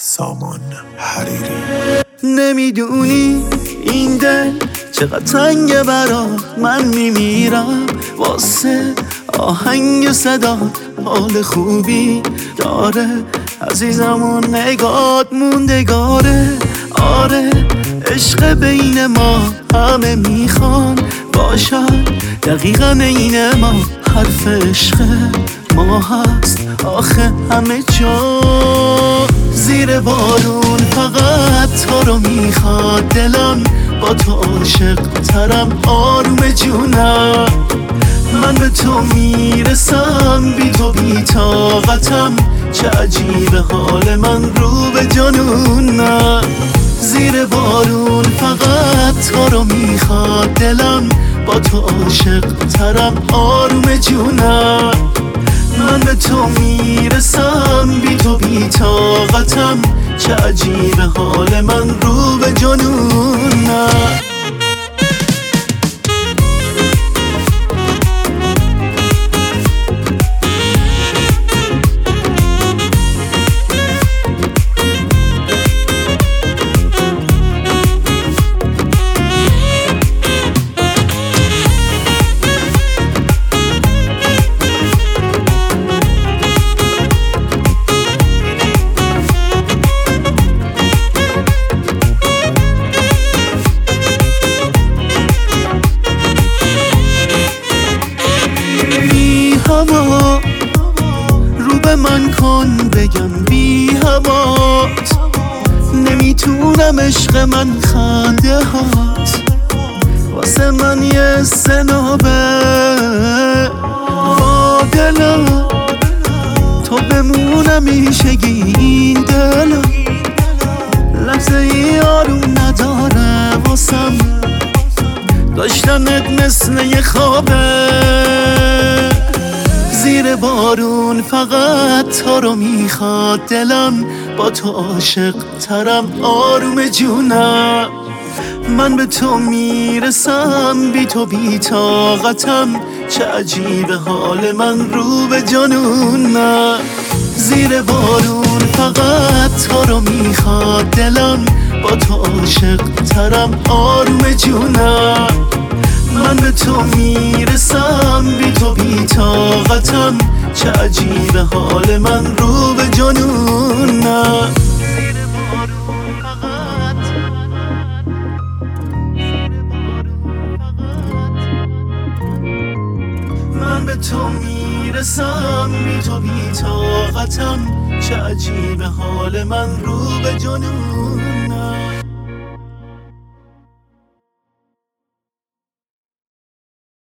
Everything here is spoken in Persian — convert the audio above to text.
سامان حریری. نمیدونی این دل چقدر تنگه برات، من میمیرم واسه آهنگ صدا. حال خوبی داره عزیزم و نگات موندگاره. آره عشق بین ما همه میخوان باشد دقیقا این ما. حرف عشق ما هست آخه همه جا. زیر بارون فقط تو رو میخواد دلم، با تو عاشق ترم آروم جونم. من به تو میرسم بی تو بی طاقتم، چه عجیب حال من رو به جنونم. زیر بارون فقط تو رو میخواد دلم، با تو عاشق ترم آروم جونم. من به تو میرسم بی تو بی طاقتم، چه عجیب حال من رو به جنونم. رو به من کن بگم بی هوات، نمیتونم عشق من خنده هات واسه من یه سنابه. با دلم تو بمونم میشگی این دلم، لحظه ای آروم نداره واسم، داشتنت مثل یه خوابه. زیر بارون فقط تو رو میخواد دلم، با تو عاشق ترم آروم جونم. من به تو میرسم بی تو بی طاقتم، چه عجیب حال من رو به جنونم. زیر بارون فقط تو رو میخواد دلم، با تو عاشق ترم آروم جونم. من به تو میرسم بی تو بی طاقتم، چه عجیب حال من رو به جنونم. من به تو میرسم بی تو بی طاقتم، چه عجیب حال من رو به جنونم.